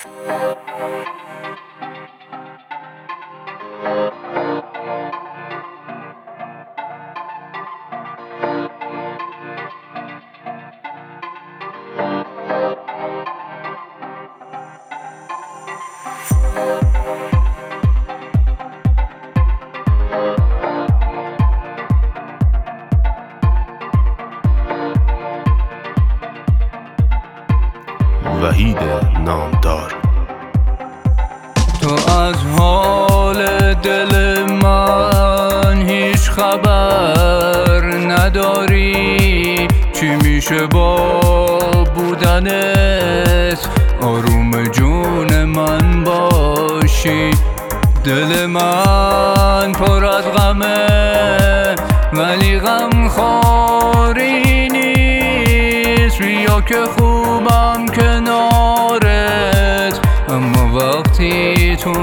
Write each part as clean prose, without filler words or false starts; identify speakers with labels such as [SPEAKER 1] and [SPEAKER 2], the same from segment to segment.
[SPEAKER 1] وحید نامدار.
[SPEAKER 2] تو از حال دل من هیچ خبر نداری، چی میشه با بودنت آروم جون من باشی. دل من پر از غمه ولی غم خواری نیست، بیا که خوبم کنارت، اما وقتی تو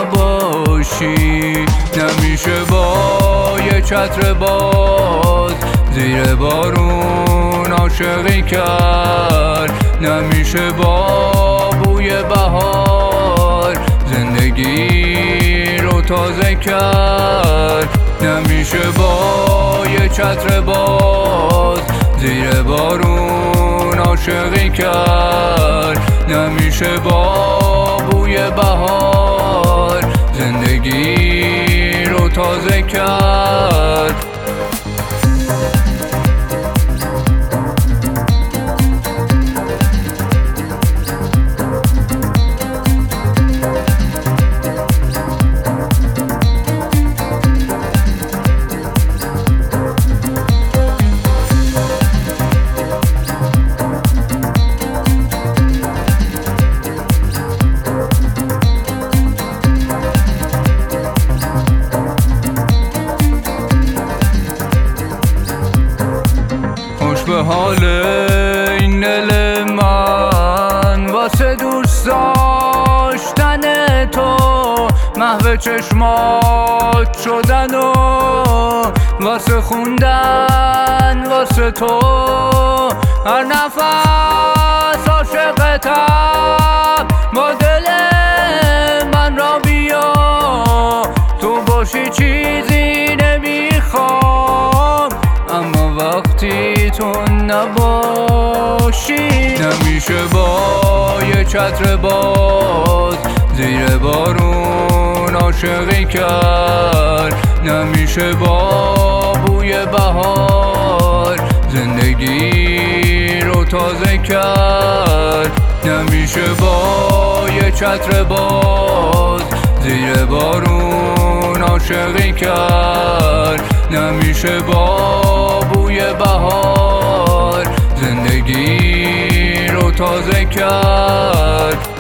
[SPEAKER 2] نباشی نمیشه با یه چتر باز زیر بارون عاشقی کرد، نمیشه با بوی بهار زندگی رو تازه کرد، نمیشه با یه چتر باز زیر بارون عاشقی کرد، نمیشه با بوی بهار زندگی رو تازه کرد. به حال این دل من واسه دوست داشتن تو، محو چشمات شدن و واسه خوندن واسه تو، هر نفس عاشقتم با دل من را بیا، تو باشی چیزی نمیخوام، اما وقتی تو نباشی نمیشه با یه چتر باز زیر بارون عاشقی کرد، نمیشه با بوی بهار زندگی رو تازه کرد، نمیشه با یه چتر باز زیر بارون عاشقی کرد، نمیشه با بوی بهار زندگی رو تازه کرد.